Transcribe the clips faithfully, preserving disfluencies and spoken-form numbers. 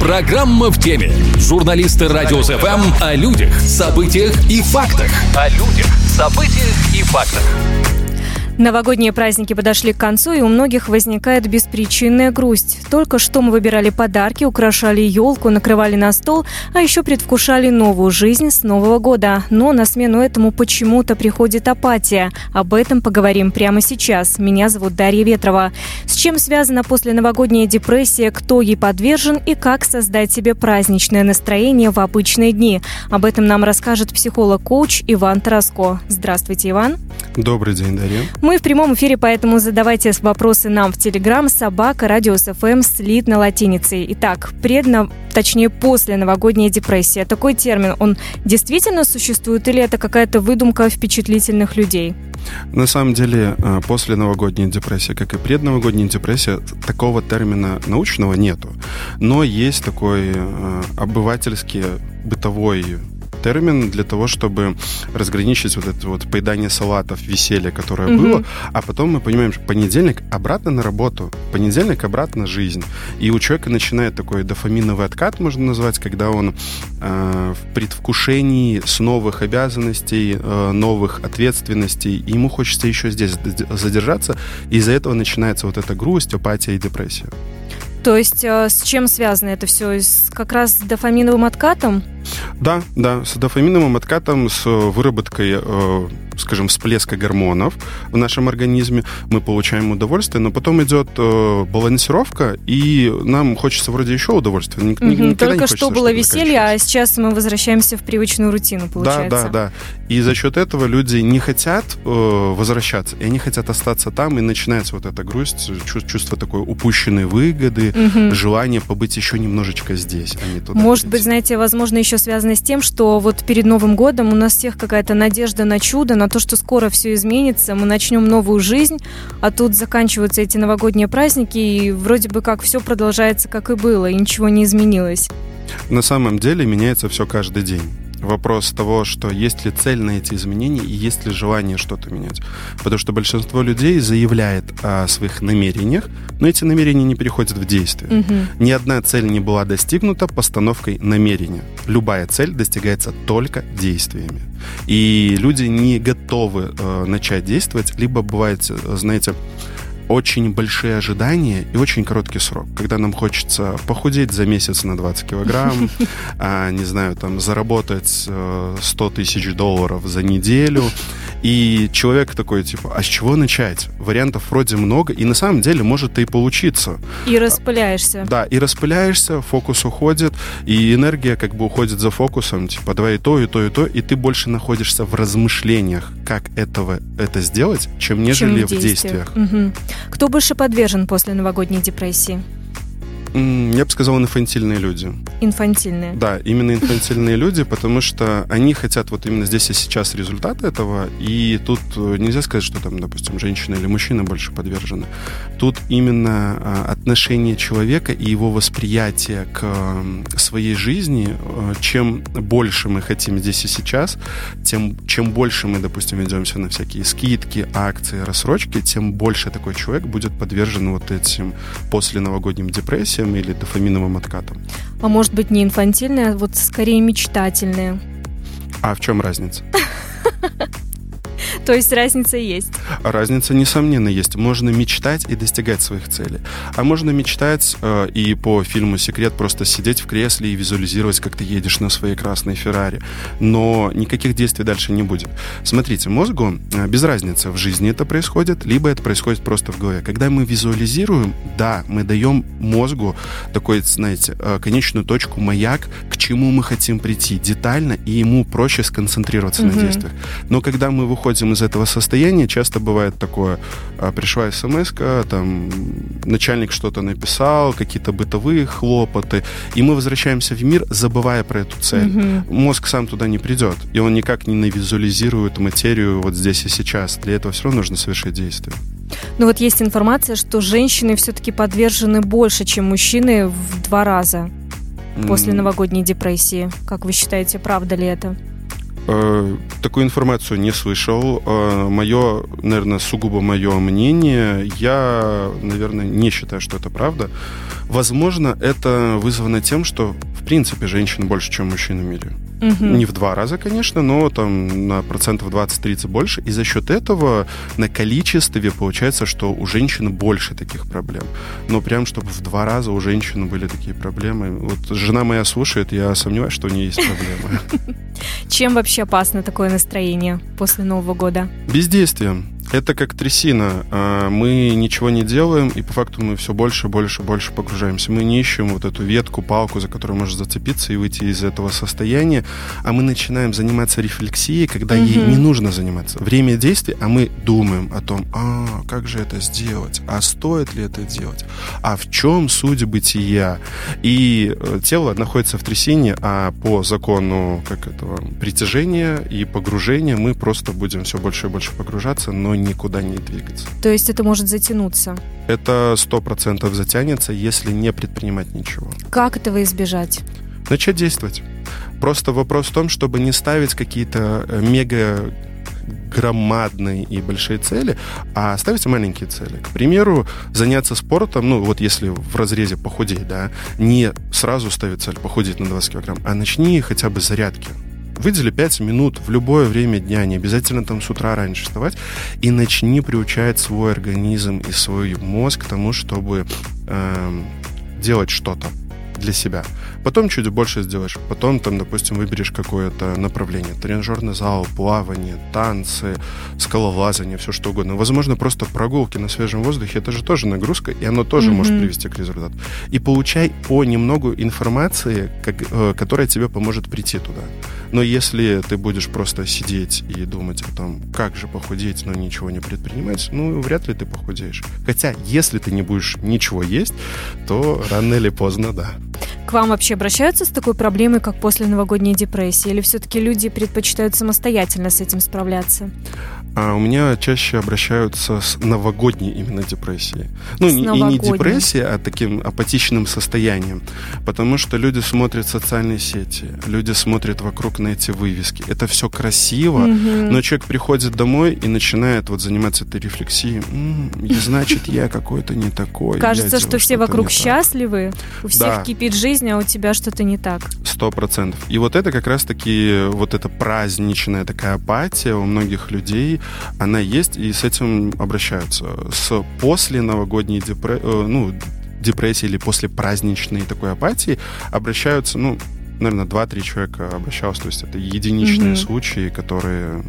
Программа в теме. Журналисты Радио эф эм о людях, событиях и фактах. О людях, событиях и фактах. Новогодние праздники подошли к концу, и у многих возникает беспричинная грусть. Только что мы выбирали подарки, украшали елку, накрывали на стол, а еще предвкушали новую жизнь с Нового года. Но на смену этому почему-то приходит апатия. Об этом поговорим прямо сейчас. Меня зовут Дарья Ветрова. С чем связана посленовогодняя депрессия, кто ей подвержен и как создать себе праздничное настроение в обычные дни? Об этом нам расскажет психолог-коуч Иван Тараско. Здравствуйте, Иван. Добрый день, Дарья. Мы в прямом эфире, поэтому задавайте вопросы нам в Телеграм собака радиос эф эм слитно латиницей. Итак, предно, точнее после новогодняя депрессия. Такой термин, он действительно существует или это какая-то выдумка впечатлительных людей? На самом деле, после новогодняя депрессия, как и предновогодняя депрессия, такого термина научного нету. Но есть такой обывательский, бытовой термин для того, чтобы разграничить вот это вот поедание салатов, веселье, которое mm-hmm. было, а потом мы понимаем, что понедельник обратно на работу, понедельник обратно жизнь. И у человека начинает такой дофаминовый откат, можно назвать, когда он э, в предвкушении с новых обязанностей, э, новых ответственностей, и ему хочется еще здесь задержаться, и из-за этого начинается вот эта грусть, апатия и депрессия. То есть э, с чем связано это все? С, как раз с дофаминовым откатом? Да, да, с дофаминовым откатом, с выработкой, э, скажем, всплеска гормонов в нашем организме. Мы получаем удовольствие, но потом идет э, балансировка, и нам хочется вроде еще удовольствия. Ник- угу, только что было веселье, а сейчас мы возвращаемся в привычную рутину, получается. Да, да, да. И за счет этого люди не хотят э, возвращаться, и они хотят остаться там, и начинается вот эта грусть, чувство такой упущенной выгоды, угу. желание побыть еще немножечко здесь, а не туда. Может быть, знаете, возможно, еще связано с тем, что вот перед Новым годом у нас всех какая-то надежда на чудо, на то, что скоро все изменится, мы начнем новую жизнь, а тут заканчиваются эти новогодние праздники, и вроде бы как все продолжается, как и было, и ничего не изменилось. На самом деле меняется все каждый день. Вопрос того, что есть ли цель на эти изменения и есть ли желание что-то менять. Потому что большинство людей заявляет о своих намерениях, но эти намерения не переходят в действие. Угу. Ни одна цель не была достигнута постановкой намерения. Любая цель достигается только действиями. И люди не готовы э, начать действовать, либо бывает, знаете, очень большие ожидания и очень короткий срок, когда нам хочется похудеть за месяц на двадцать килограмм, а, не знаю, там, заработать сто тысяч долларов за неделю. И человек такой, типа, а с чего начать? Вариантов вроде много, и на самом деле может и получиться. И распыляешься. Да, и распыляешься, фокус уходит, и энергия как бы уходит за фокусом, типа, давай и то, и то, и то, и ты больше находишься в размышлениях, как этого, это сделать, чем нежели чем в, в действиях. Угу. Кто больше подвержен после новогодней депрессии? Я бы сказал, инфантильные люди. Инфантильные? Да, именно инфантильные люди, потому что они хотят вот именно здесь и сейчас результата этого, и тут нельзя сказать, что там, допустим, женщина или мужчина больше подвержены. Тут именно отношение человека и его восприятие к своей жизни, чем больше мы хотим здесь и сейчас, тем, чем больше мы, допустим, ведемся на всякие скидки, акции, рассрочки, тем больше такой человек будет подвержен вот этим посленовогодним депрессиям или дофаминовым откатом. А может быть, не инфантильные, а вот скорее мечтательные. А в чем разница? То есть разница есть? Разница, несомненно, есть. Можно мечтать и достигать своих целей. А можно мечтать э, и по фильму «Секрет» просто сидеть в кресле и визуализировать, как ты едешь на своей красной Феррари. Но никаких действий дальше не будет. Смотрите, мозгу э, без разницы, в жизни это происходит, либо это происходит просто в голове. Когда мы визуализируем, да, мы даем мозгу такой, знаете, э, конечную точку, маяк, к чему мы хотим прийти детально, и ему проще сконцентрироваться mm-hmm. на действиях. Но когда мы выходим из этого состояния, часто бывает такое, пришла смс-ка, там, начальник что-то написал, какие-то бытовые хлопоты, и мы возвращаемся в мир, забывая про эту цель. Mm-hmm. Мозг сам туда не придет, и он никак не навизуализирует материю вот здесь и сейчас. Для этого все равно нужно совершить действие. Но вот есть информация, что женщины все-таки подвержены больше, чем мужчины, в два раза после mm-hmm. новогодней депрессии. Как вы считаете, правда ли это? Э, такую информацию не слышал. Э, мое, наверное, сугубо мое мнение, я, наверное, не считаю, что это правда. Возможно, это вызвано тем, что, в принципе, женщин больше, чем мужчин в мире. Угу. Не в два раза, конечно, но там на процентов двадцать-тридцать больше. И за счет этого на количестве получается, что у женщин больше таких проблем. Но прям, чтобы в два раза у женщин были такие проблемы. Вот жена моя слушает, я сомневаюсь, что у нее есть проблемы. Чем вообще опасно такое настроение после Нового года? Бездействием. Это как трясина. Мы ничего не делаем, и по факту мы все больше, больше, больше погружаемся. Мы не ищем вот эту ветку, палку, за которую можно зацепиться и выйти из этого состояния, а мы начинаем заниматься рефлексией, когда mm-hmm. ей не нужно заниматься. Время действия, а мы думаем о том, а как же это сделать, а стоит ли это делать, а в чем суть бытия. И тело находится в трясине, а по закону как этого, притяжения и погружения мы просто будем все больше и больше погружаться, но никуда не двигаться. То есть это может затянуться? Это сто процентов затянется, если не предпринимать ничего. Как этого избежать? Начать действовать. Просто вопрос в том, чтобы не ставить какие-то мега громадные и большие цели, а ставить маленькие цели. К примеру, заняться спортом, ну вот если в разрезе похудеть, да, не сразу ставить цель похудеть на двадцать килограмм, а начни хотя бы с зарядки. Выдели пять минут в любое время дня, не обязательно там с утра раньше вставать, и начни приучать свой организм и свой мозг к тому, чтобы э, делать что-то для себя. Потом чуть больше сделаешь. Потом, там, допустим, выберешь какое-то направление. Тренажерный зал, плавание, танцы, скалолазание, все что угодно. Возможно, просто прогулки на свежем воздухе. Это же тоже нагрузка, и оно тоже mm-hmm. может привести к результату. И получай понемногу информации, как, э, которая тебе поможет прийти туда. Но если ты будешь просто сидеть и думать о том, как же похудеть, но ничего не предпринимать, ну, вряд ли ты похудеешь. Хотя, если ты не будешь ничего есть, то рано или поздно, да. К вам вообще обращаются с такой проблемой, как после новогодней депрессии? Или все-таки люди предпочитают самостоятельно с этим справляться? А у меня чаще обращаются с новогодней именно депрессией. Ну, не, и не депрессией, а таким апатичным состоянием. Потому что люди смотрят социальные сети, люди смотрят вокруг на эти вывески. Это все красиво, mm-hmm. но человек приходит домой и начинает вот заниматься этой рефлексией. М-м, и значит, я какой-то не такой. Кажется, что все вокруг счастливы, у всех да. кипит жизнь, а у тебя что-то не так. Сто процентов. И вот это как раз-таки вот эта праздничная такая апатия у многих людей, она есть, и с этим обращаются. С после новогодней депре... ну, депрессии или после праздничной такой апатии обращаются, ну, наверное, два-три человека обращалось. То есть это единичные mm-hmm. случаи, которые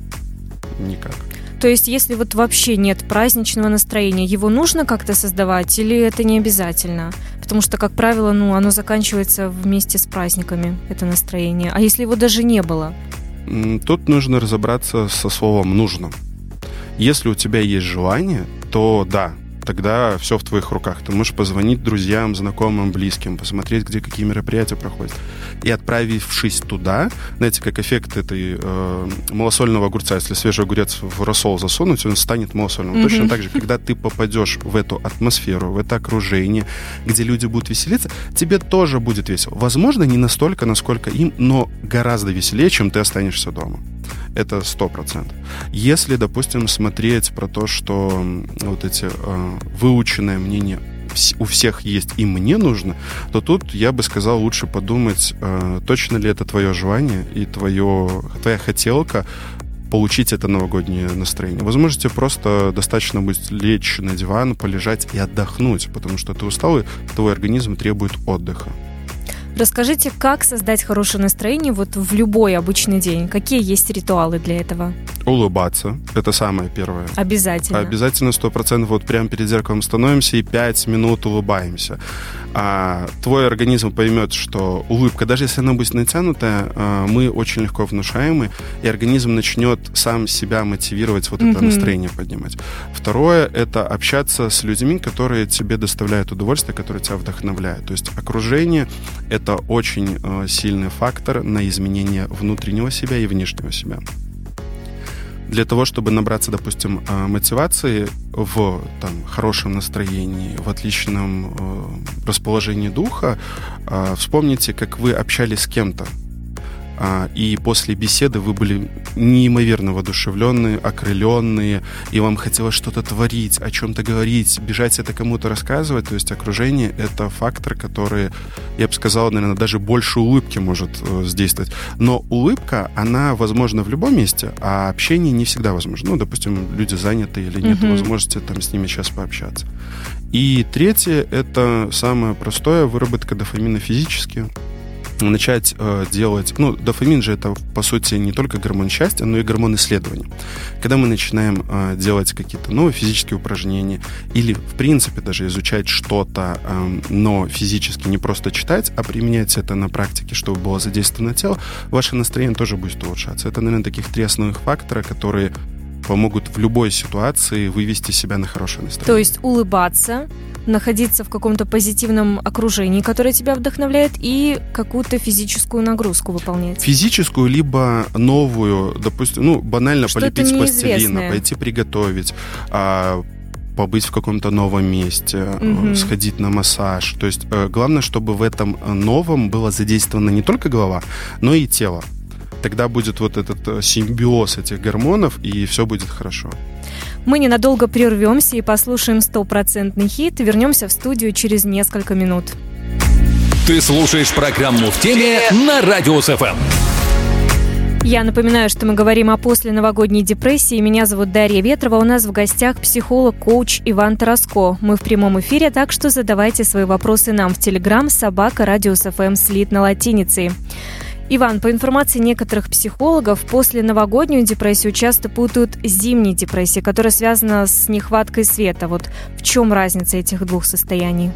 никак. То есть если вот вообще нет праздничного настроения, его нужно как-то создавать или это не обязательно? Потому что, как правило, ну, оно заканчивается вместе с праздниками, это настроение. А если его даже не было? Тут нужно разобраться со словом «нужно». Если у тебя есть желание, то да, тогда все в твоих руках. Ты можешь позвонить друзьям, знакомым, близким, посмотреть, где какие мероприятия проходят. И отправившись туда, знаете, как эффект этой э, малосольного огурца, если свежий огурец в рассол засунуть, он станет малосольным. Mm-hmm. Точно так же, когда ты попадешь в эту атмосферу, в это окружение, где люди будут веселиться, тебе тоже будет весело. Возможно, не настолько, насколько им, но гораздо веселее, чем ты останешься дома. Это сто процентов. Если, допустим, смотреть про то, что вот эти э, выученные мнения у всех есть и мне нужно, то тут я бы сказал, лучше подумать, э, точно ли это твое желание и твое, твоя хотелка получить это новогоднее настроение. Возможно, тебе просто достаточно будет лечь на диван, полежать и отдохнуть, потому что ты устал, и твой организм требует отдыха. Расскажите, как создать хорошее настроение вот в любой обычный день? Какие есть ритуалы для этого? Улыбаться. Это самое первое. Обязательно. Обязательно, сто процентов. Вот прямо перед зеркалом становимся и пять минут улыбаемся. А твой организм поймет, что улыбка, даже если она будет натянутая, мы очень легко внушаемы, и организм начнет сам себя мотивировать, вот mm-hmm. это настроение поднимать. Второе — это общаться с людьми, которые тебе доставляют удовольствие, которые тебя вдохновляют. То есть окружение — это очень э, сильный фактор на изменение внутреннего себя и внешнего себя. Для того, чтобы набраться, допустим, э, мотивации в там, хорошем настроении, в отличном э, расположении духа, э, вспомните, как вы общались с кем-то. и после беседы вы были неимоверно воодушевленные, окрыленные, и вам хотелось что-то творить, о чем-то говорить, бежать это кому-то рассказывать. То есть окружение — это фактор, который, я бы сказал, наверное, даже больше улыбки может сдействовать. Но улыбка, она возможна в любом месте, а общение не всегда возможно. Ну, допустим, люди заняты или нет mm-hmm. возможности там с ними сейчас пообщаться. И третье — это самое простое — выработка дофамина физически. Начать э, делать... Ну, дофамин же это, по сути, не только гормон счастья, но и гормон исследования. Когда мы начинаем э, делать какие-то новые физические упражнения или, в принципе, даже изучать что-то, э, но физически не просто читать, а применять это на практике, чтобы было задействовано тело, ваше настроение тоже будет улучшаться. Это, наверное, таких три основных фактора, которые помогут в любой ситуации вывести себя на хорошее настроение. То есть улыбаться, находиться в каком-то позитивном окружении, которое тебя вдохновляет, и какую-то физическую нагрузку выполнять. Физическую, либо новую, допустим, ну, банально что-то полепить с пластилина, пойти приготовить, а, побыть в каком-то новом месте, угу. сходить на массаж. То есть главное, чтобы в этом новом была задействована не только голова, но и тело. Тогда будет вот этот симбиоз этих гормонов, и все будет хорошо. Мы ненадолго прервемся и послушаем стопроцентный хит. Вернемся в студию через несколько минут. Ты слушаешь программу «В теме» на Радио СФМ. Я напоминаю, что мы говорим о посленовогодней депрессии. Меня зовут Дарья Ветрова. У нас в гостях психолог-коуч Иван Тараско. Мы в прямом эфире, так что задавайте свои вопросы нам в Телеграм собака Радио СФМ слитно латиницей. Иван, по информации некоторых психологов, после новогоднюю депрессию часто путают с зимней депрессией, которая связана с нехваткой света. Вот в чем разница этих двух состояний?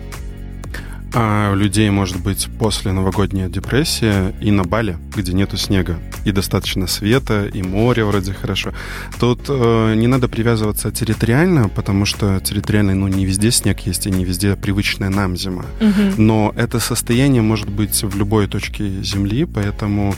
А у людей может быть после новогодняя депрессия и на Бали, где нету снега, и достаточно света, и море вроде хорошо. Тут э, не надо привязываться территориально, потому что территориально, ну, не везде снег есть, и не везде привычная нам зима. Угу. Но это состояние может быть в любой точке Земли, поэтому...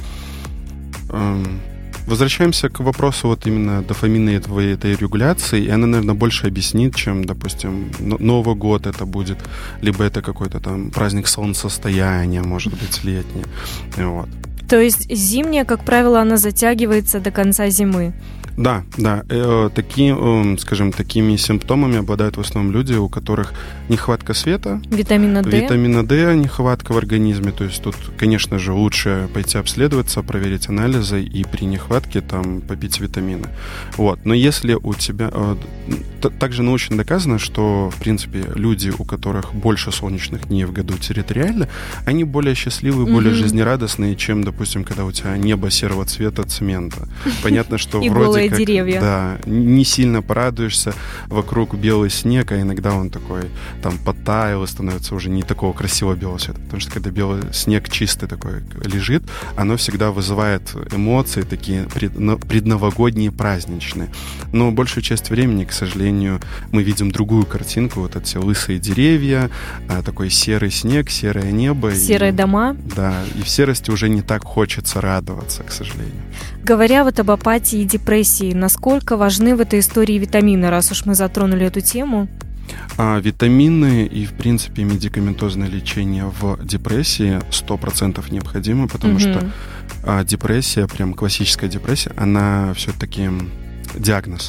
Э, Возвращаемся к вопросу вот именно дофаминной этой, этой регуляции, и она, наверное, больше объяснит, чем, допустим, Новый год это будет, либо это какой-то там праздник солнцестояния, может быть, летний. Вот. То есть зимняя, как правило, она затягивается до конца зимы? Да, да. Э, такие, э, скажем, такими симптомами обладают в основном люди, у которых нехватка света. Витамина D. Витамина D, нехватка в организме. То есть тут, конечно же, лучше пойти обследоваться, проверить анализы и при нехватке там попить витамины. Вот. Но если у тебя... Э, также научно доказано, что, в принципе, люди, у которых больше солнечных дней в году территориально, они более счастливые, более mm-hmm. жизнерадостные, чем, допустим, когда у тебя небо серого цвета цемента. Понятно, что вроде как, деревья. Да, не сильно порадуешься, вокруг белый снег, а иногда он такой там подтаял и становится уже не такого красивого белого цвета. Потому что когда белый снег чистый такой лежит, оно всегда вызывает эмоции такие предновогодние, праздничные. Но большую часть времени, к сожалению, мы видим другую картинку. Вот эти лысые деревья, такой серый снег, серое небо. Серые и, дома. Да, и в серости уже не так хочется радоваться, к сожалению. Говоря вот об апатии и депрессии, насколько важны в этой истории витамины, раз уж мы затронули эту тему? А, витамины и, в принципе, медикаментозное лечение в депрессии сто процентов необходимо, потому угу. что а, депрессия, прям классическая депрессия, она все-таки диагноз.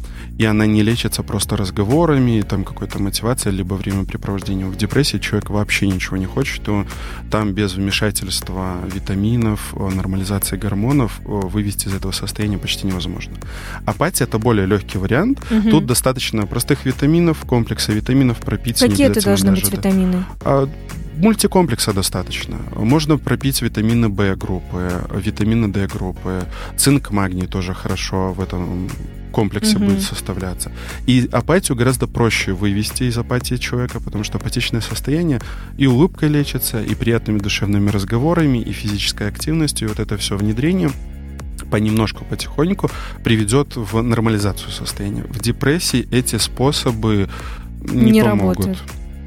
И она не лечится просто разговорами, там какой-то мотивацией, либо времяпрепровождением. В депрессии человек вообще ничего не хочет, то там без вмешательства витаминов, нормализации гормонов вывести из этого состояния почти невозможно. Апатия — это более легкий вариант. Угу. Тут достаточно простых витаминов, комплекса витаминов пропить. Какие это должны быть витамины? А, мультикомплекса достаточно. Можно пропить витамины В группы, витамины Д группы, цинк, магний тоже хорошо в этом комплексе mm-hmm. будет составляться. И апатию гораздо проще вывести из апатии человека, потому что апатичное состояние и улыбкой лечится, и приятными душевными разговорами, и физической активностью. И вот это все внедрение понемножку, потихоньку приведет в нормализацию состояния. В депрессии эти способы не, не помогут. Работают.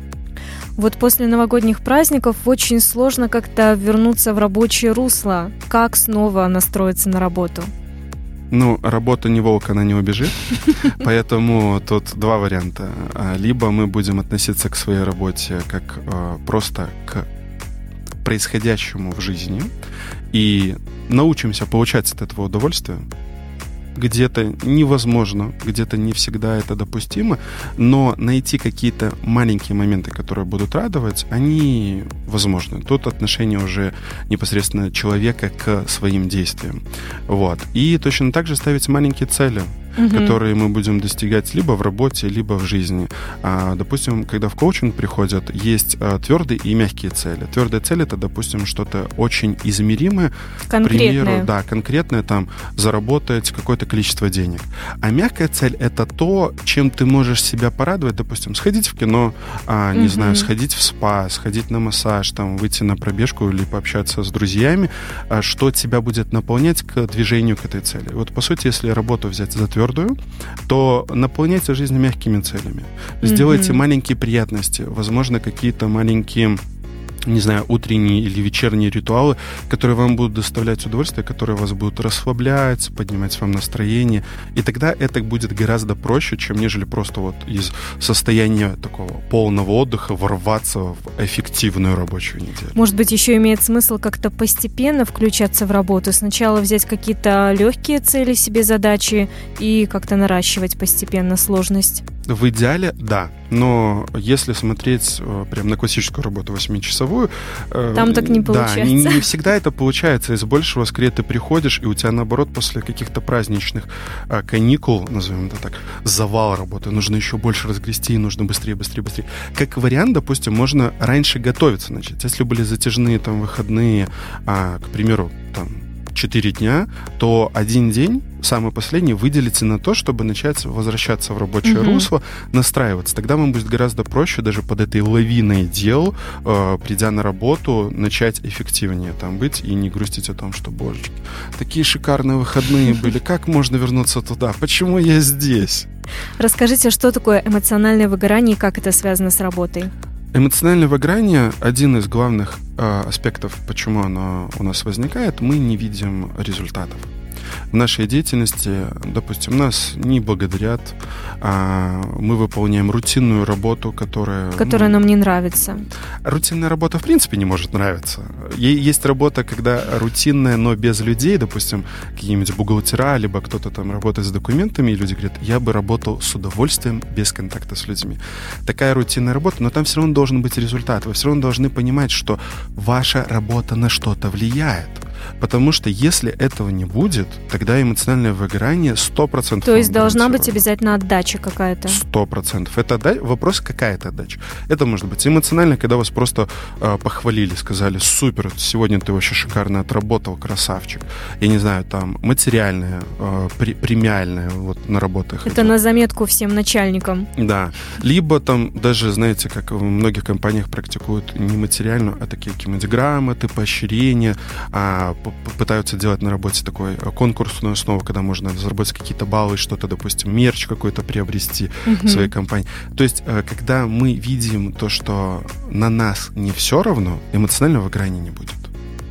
Вот после новогодних праздников очень сложно как-то вернуться в рабочее русло. Как снова настроиться на работу? Ну, работа не волк, она не убежит, поэтому тут два варианта. Либо мы будем относиться к своей работе как просто к происходящему в жизни и научимся получать от этого удовольствие. Где-то невозможно, где-то не всегда это допустимо, но найти какие-то маленькие моменты, которые будут радовать, они возможны. Тут отношение уже непосредственно человека к своим действиям. Вот. И точно так же ставить маленькие цели, угу. которые мы будем достигать либо в работе, либо в жизни. А, допустим, когда в коучинг приходят, есть а, твердые и мягкие цели. Твердая цель — это, допустим, что-то очень измеримое. Конкретное. К примеру, да, конкретное, там, заработать какое-то количество денег. А мягкая цель — это то, чем ты можешь себя порадовать. Допустим, сходить в кино, а, не угу. знаю, сходить в спа, сходить на массаж, там, выйти на пробежку или пообщаться с друзьями, а, что тебя будет наполнять к движению к этой цели. Вот, по сути, если работу взять за твердую, то наполняйте жизнь мягкими целями. Сделайте mm-hmm. маленькие приятности, возможно, какие-то маленькие, не знаю, утренние или вечерние ритуалы, которые вам будут доставлять удовольствие, которые вас будут расслаблять, поднимать вам настроение. И тогда это будет гораздо проще, чем нежели просто вот из состояния такого полного отдыха ворваться в эффективную рабочую неделю. Может быть, еще имеет смысл как-то постепенно включаться в работу. Сначала взять какие-то легкие цели себе, задачи и как-то наращивать постепенно сложность. В идеале, да. Но если смотреть э, прям на классическую работу восьмичасовую... Э, Там так не получается. Да, не, не всегда это получается. Из большего, скорее, ты приходишь, и у тебя, наоборот, после каких-то праздничных э, каникул, назовем это так, завал работы, нужно еще больше разгрести, нужно быстрее, быстрее, быстрее. Как вариант, допустим, можно раньше готовиться начать. Если были затяжные там выходные, а, к примеру, там, четыре дня, то один день, самый последний, выделите на то, чтобы начать возвращаться в рабочее mm-hmm. русло, настраиваться. Тогда вам будет гораздо проще даже под этой лавиной дел, э, придя на работу, начать эффективнее там быть и не грустить о том, что, божечки, такие шикарные выходные были, как можно вернуться туда? Почему я здесь? Расскажите, что такое эмоциональное выгорание и как это связано с работой? Эмоциональное выгорание – один из главных э, аспектов, почему оно у нас возникает. Мы не видим результатов. В нашей деятельности, допустим, нас не благодарят, а мы выполняем рутинную работу, которая... Которая ну, нам не нравится. Рутинная работа, в принципе, не может нравиться. Есть работа, когда рутинная, но без людей, допустим, какие-нибудь бухгалтера, либо кто-то там работает с документами, и люди говорят, я бы работал с удовольствием без контакта с людьми. Такая рутинная работа, но там все равно должен быть результат. Вы все равно должны понимать, что ваша работа на что-то влияет. Потому что если этого не будет, тогда эмоциональное выгорание сто процентов. То есть должна быть обязательно отдача какая-то? сто процентов. Это отда... вопрос, какая это отдача. Это может быть эмоционально, когда вас просто э, похвалили, сказали, супер, сегодня ты вообще шикарно отработал, красавчик. Я не знаю, там, материальное, э, при... премиальное, вот, на работах. Это на заметку всем начальникам. Да. Либо там даже, знаете, как в многих компаниях практикуют не материальную, а такие какие-нибудь грамоты, поощрения, а пытаются делать на работе такой конкурсную основу, когда можно заработать какие-то баллы, что-то, допустим, мерч какой-то приобрести uh-huh. в своей компании. То есть, когда мы видим то, что на нас не все равно, эмоционального выгорания не будет.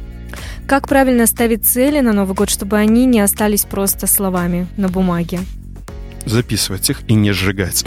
Как правильно ставить цели на Новый год, чтобы они не остались просто словами на бумаге? Записывать их и не сжигать.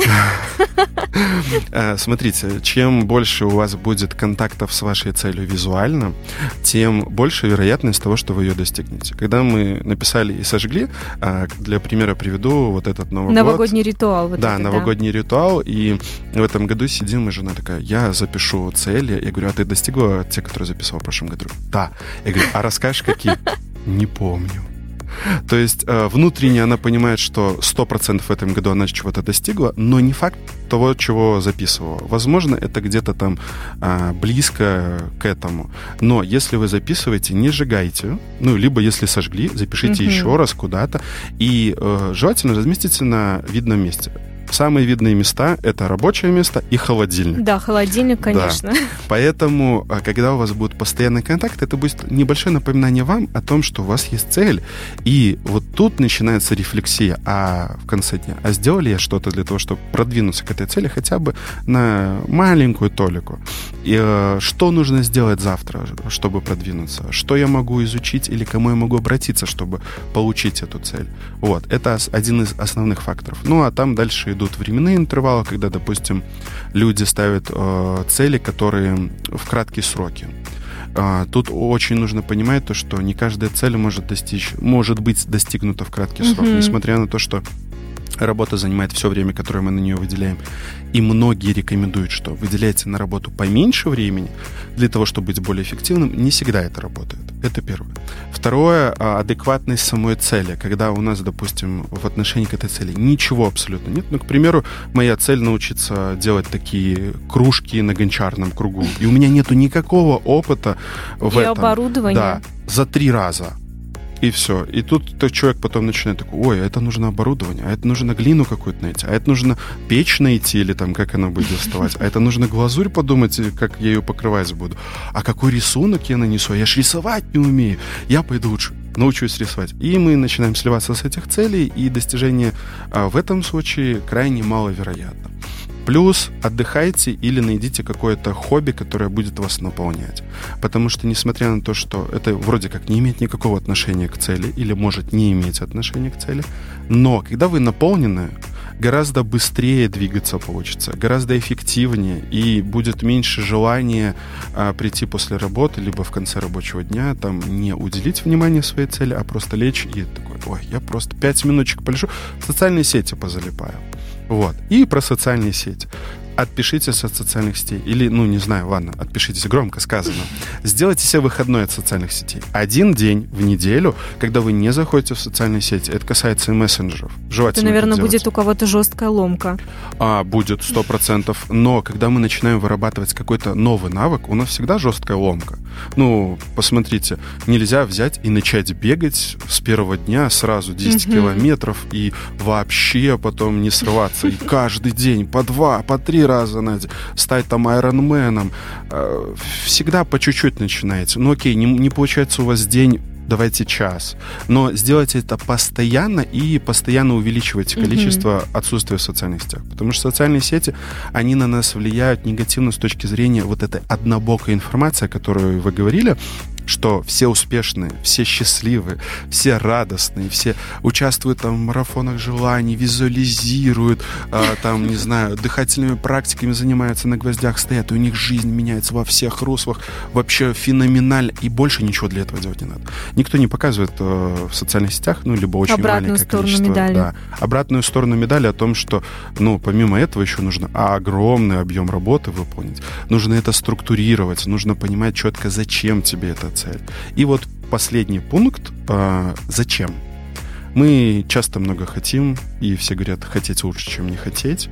Смотрите, чем больше у вас будет контактов с вашей целью визуально, тем больше вероятность того, что вы ее достигнете. Когда мы написали и сожгли, для примера приведу вот этот Новый год. Новогодний ритуал. Вот да, это, новогодний да. ритуал. И в этом году сидим, и жена такая, я запишу цели. Я говорю, а ты достигла те, которые записала в прошлом году? Да. Я говорю, а расскажешь, какие? Не помню. То есть э, внутренне она понимает, что сто процентов в этом году она чего-то достигла, но не факт того, чего записывала. Возможно, это где-то там э, близко к этому. Но если вы записываете, не сжигайте. Ну, либо если сожгли, запишите mm-hmm. еще раз куда-то. И э, желательно разместите на видном месте. Самые видные места — это рабочее место и холодильник. Да, холодильник, конечно. Да. Поэтому, когда у вас будет постоянный контакт, это будет небольшое напоминание вам о том, что у вас есть цель. И вот тут начинается рефлексия а в конце дня. А сделал ли я что-то для того, чтобы продвинуться к этой цели хотя бы на маленькую толику? И э, что нужно сделать завтра, чтобы продвинуться? Что я могу изучить или кому я могу обратиться, чтобы получить эту цель? Вот. Это один из основных факторов. Ну, а там дальше идут временные интервалы, когда, допустим, люди ставят э, цели, которые в краткие сроки. А, тут очень нужно понимать то, что не каждая цель может достичь, может быть достигнута в краткий срок, mm-hmm. несмотря на то, что работа занимает все время, которое мы на нее выделяем. И многие рекомендуют, что выделяйте на работу поменьше времени для того, чтобы быть более эффективным. Не всегда это работает. Это первое. Второе, адекватность самой цели. Когда у нас, допустим, в отношении к этой цели ничего абсолютно нет. Ну, к примеру, моя цель научиться делать такие кружки на гончарном кругу. И у меня нету никакого опыта в и этом. Оборудования. Да, за три раза. И все. И тут человек потом начинает такой: ой, а это нужно оборудование, а это нужно глину какую-то найти, а это нужно печь найти, или там, как она будет доставать, а это нужно глазурь подумать, как я ее покрывать буду. А какой рисунок я нанесу? Я ж рисовать не умею. Я пойду лучше научусь рисовать. И мы начинаем сливаться с этих целей, и достижение а, в этом случае крайне маловероятно. Плюс отдыхайте или найдите какое-то хобби, которое будет вас наполнять. Потому что, несмотря на то, что это вроде как не имеет никакого отношения к цели или может не иметь отношения к цели, но когда вы наполнены, гораздо быстрее двигаться получится, гораздо эффективнее, и будет меньше желания а, прийти после работы, либо в конце рабочего дня, там, не уделить внимание своей цели, а просто лечь и такой: ой, я просто пять минуточек полежу, в социальные сети позалипаю. Вот. И про социальные сети. Отпишитесь от социальных сетей. Или, ну, не знаю, ладно, отпишитесь, громко сказано. Сделайте себе выходной от социальных сетей. Один день в неделю, когда вы не заходите в социальные сети. Это касается и мессенджеров. Желательно это, наверное, это будет у кого-то жесткая ломка. А, будет, сто процентов. Но когда мы начинаем вырабатывать какой-то новый навык, у нас всегда жесткая ломка. Ну, посмотрите, нельзя взять и начать бегать с первого дня сразу десять mm-hmm. километров и вообще потом не срываться. И каждый день по два, по три раза, Надя, стать там айронменом. Всегда по чуть-чуть начинаете. Ну окей, не, не получается у вас день, давайте час. Но сделайте это постоянно и постоянно увеличивайте количество mm-hmm. отсутствия в социальных сетях. Потому что социальные сети, они на нас влияют негативно с точки зрения вот этой однобокой информации, о которой вы говорили, что все успешные, все счастливые, все радостные, все участвуют там в марафонах желаний, визуализируют, э, там, не знаю, дыхательными практиками занимаются, на гвоздях стоят, и у них жизнь меняется во всех руслах, вообще феноменально, и больше ничего для этого делать не надо. Никто не показывает э, в социальных сетях, ну, либо очень обратную маленькое количество. Медали. Да, обратную сторону медали о том, что, ну, помимо этого еще нужно огромный объем работы выполнить, нужно это структурировать, нужно понимать четко, зачем тебе это цель. И вот последний пункт. Э, зачем? Мы часто много хотим, и все говорят, хотеть лучше, чем не хотеть.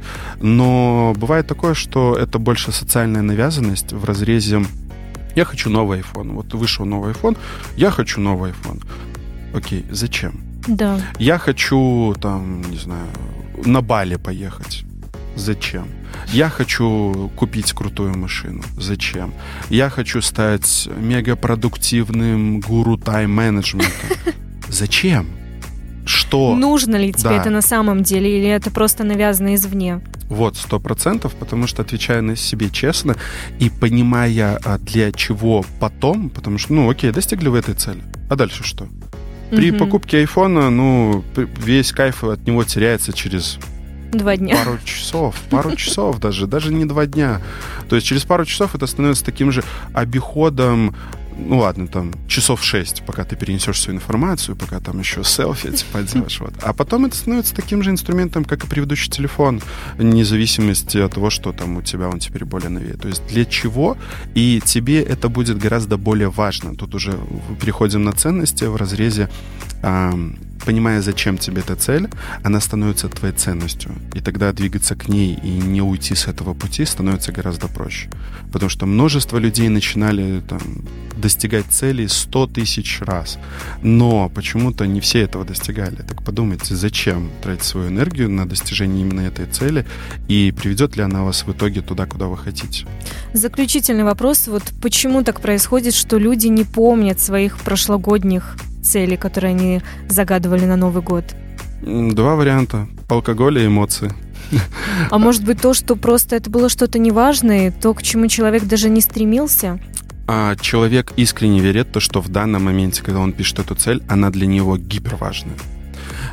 Но бывает такое, что это больше социальная навязанность в разрезе: я хочу новый iPhone. Вот вышел новый iPhone, я хочу новый iPhone. Окей, зачем? Да. Я хочу, там, не знаю, на Бали поехать. Зачем? Я хочу купить крутую машину. Зачем? Я хочу стать мегапродуктивным гуру тайм-менеджмента. Зачем? Что? Нужно ли тебе да. это на самом деле, или это просто навязано извне? Вот, сто процентов, потому что, отвечая на себе честно и понимая, для чего потом, потому что, ну, окей, достигли вы этой цели, а дальше что? При mm-hmm. покупке айфона, ну, весь кайф от него теряется через... Два дня. Пару часов, пару часов даже, даже не два дня. То есть через пару часов это становится таким же обиходом, ну ладно, там, часов шесть, пока ты перенесешь всю информацию, пока там еще селфи типа делаешь, вот. А потом это становится таким же инструментом, как и предыдущий телефон, вне зависимости от того, что там у тебя он теперь более новее. То есть для чего? И тебе это будет гораздо более важно. Тут уже переходим на ценности в разрезе... Эм, понимая, зачем тебе эта цель, она становится твоей ценностью. И тогда двигаться к ней и не уйти с этого пути становится гораздо проще. Потому что множество людей начинали там, достигать целей сто тысяч раз. Но почему-то не все этого достигали. Так подумайте, зачем тратить свою энергию на достижение именно этой цели, и приведет ли она вас в итоге туда, куда вы хотите. Заключительный вопрос. Вот почему так происходит, что люди не помнят своих прошлогодних цели, которые они загадывали на Новый год? Два варианта. Алкоголь и эмоции. А может быть то, что просто это было что-то неважное, то, к чему человек даже не стремился? А человек искренне верит в то, что в данном моменте, когда он пишет эту цель, она для него гиперважная.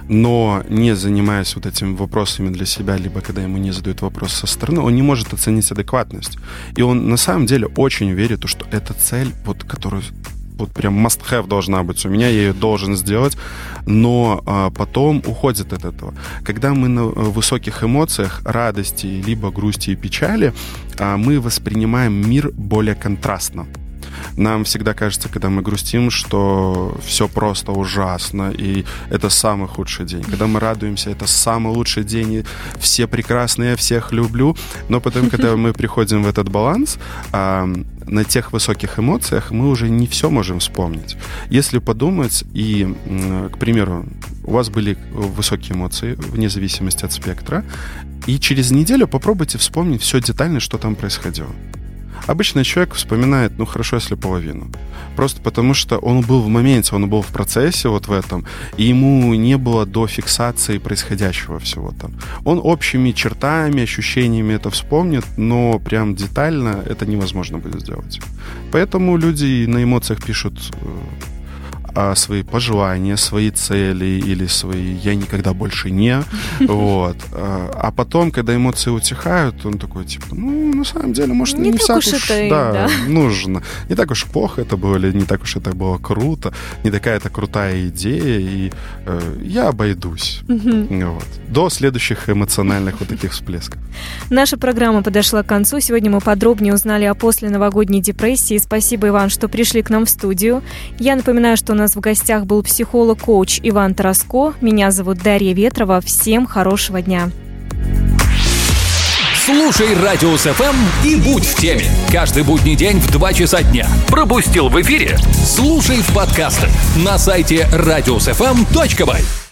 но не занимаясь вот этими вопросами для себя, либо когда ему не задают вопрос со стороны, он не может оценить адекватность. И он на самом деле очень верит, что эта цель, вот, которую вот прям must-have должна быть у меня, я ее должен сделать, но а, потом уходит от этого. Когда мы на высоких эмоциях, радости, либо грусти и печали, а, мы воспринимаем мир более контрастно. Нам всегда кажется, когда мы грустим, что все просто ужасно, и это самый худший день. Когда мы радуемся, это самый лучший день, и все прекрасные, я всех люблю. Но потом, когда мы приходим в этот баланс, на тех высоких эмоциях мы уже не все можем вспомнить. Если подумать, и, к примеру, у вас были высокие эмоции, вне зависимости от спектра, и через неделю попробуйте вспомнить все детально, что там происходило. Обычно человек вспоминает, ну, хорошо, если половину. Просто потому, что он был в моменте, он был в процессе вот в этом, и ему не было до фиксации происходящего всего там. Он общими чертами, ощущениями это вспомнит, но прям детально это невозможно будет сделать. Поэтому люди на эмоциях пишут свои пожелания, свои цели или свои «я никогда больше не». Вот. А потом, когда эмоции утихают, он такой, типа, ну, на самом деле, может, не, не так уж это да, да. нужно. Не так уж плохо это было, или не так уж это было круто, не такая это крутая идея, и э, я обойдусь. Mm-hmm. Вот. До следующих эмоциональных вот таких всплесков. Наша программа подошла к концу. Сегодня мы подробнее узнали о посленовогодней депрессии. Спасибо, Иван, что пришли к нам в студию. Я напоминаю, что у нас в гостях был психолог-коуч Иван Тараско. Меня зовут Дарья Ветрова. Всем хорошего дня. Слушай Радиус эф эм и будь в теме. Каждый будний день в два часа дня. Пропустил в эфире? Слушай в подкастах на сайте радиус эф эм точка бай.